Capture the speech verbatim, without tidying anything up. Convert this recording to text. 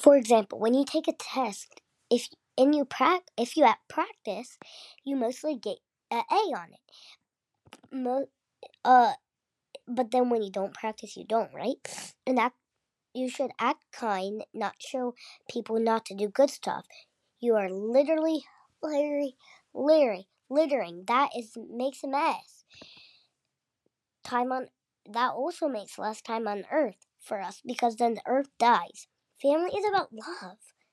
For example, when you take a test, if and you prac- if you at practice, you mostly get an A on it. Mo- uh, but then when you don't practice, you don't, right? And that you should act kind, not show people not to do good stuff. You are literally, literally, literally, littering. That is makes a mess. Time on that also makes less time on Earth for us because then the Earth dies. Family is about love.